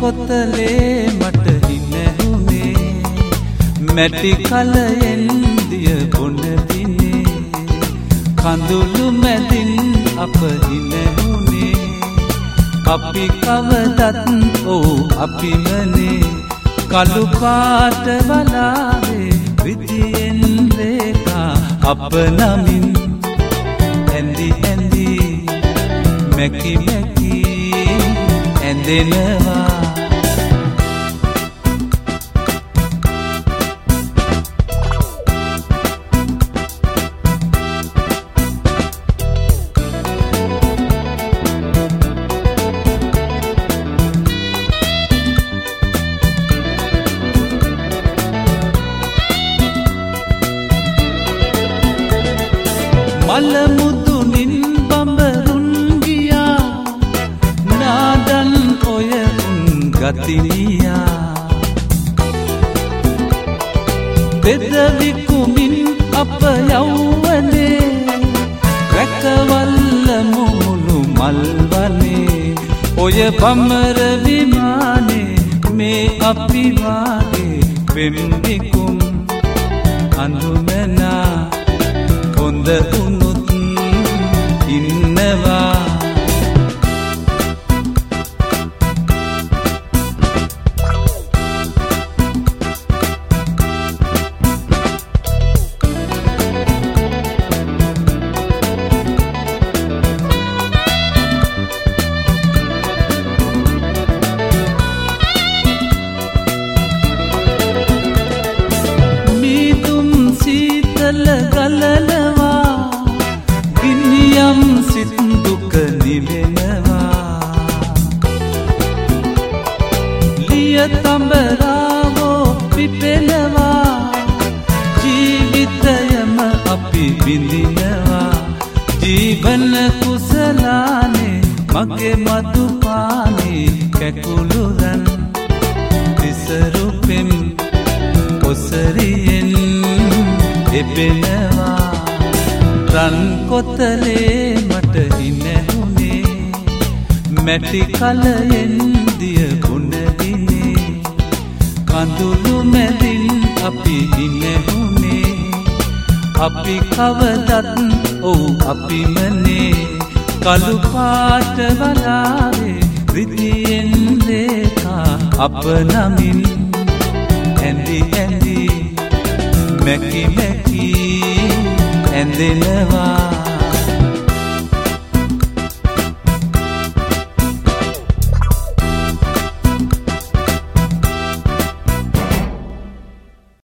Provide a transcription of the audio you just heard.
කොතලේ මට හිනැහුනේ මැටි කලයෙන් දිය බොන දිනේ කඳුළු මැදින් අප හිනැහුනේ අපි කවදත් අපිමනේ කළු පාට වලාවේ විදියෙන් රේඛා අප නමින් ඇඳි ඇඳි මැකි මැකි ඇඳෙනවා මල මුදුනින් බඹරුන් ගියා නාදන් ඔය ගතිනියා දෙදවිකුමින් අප යව්වනේ රැකවල්ල මුළු මල්වනේ ඔය බඹර විමානේ මේ අපි වාගේ වෙම්බිකුම් අඳුමනා හොඳ උනුත් ඉන්නවා මීදුම් සීතල ගලනවා ගිනියම් සිත් දුක නිවෙනවා ලිය තඹරාවෝ පිපෙනවා ජීවිතයම අපි විඳිනවා ජීවන කුසලානේ මගේ මදුපානේ කැකුළුරන් තිසරුපෙම් ඔසරියෙන් එපෙනවා රන් කොතලේ මට හිනැහුනේ මැටි කලයෙන් දිය බොන දිනේ කඳුළු මැදින් අපි හිනැහුනේ අපි කවදත් අපිමනේ කළු පාට වලාවේ විදියෙන් රේඛා අප නමින් ඇඳි ඇඳි මැකි මැකි ඇඳෙනවා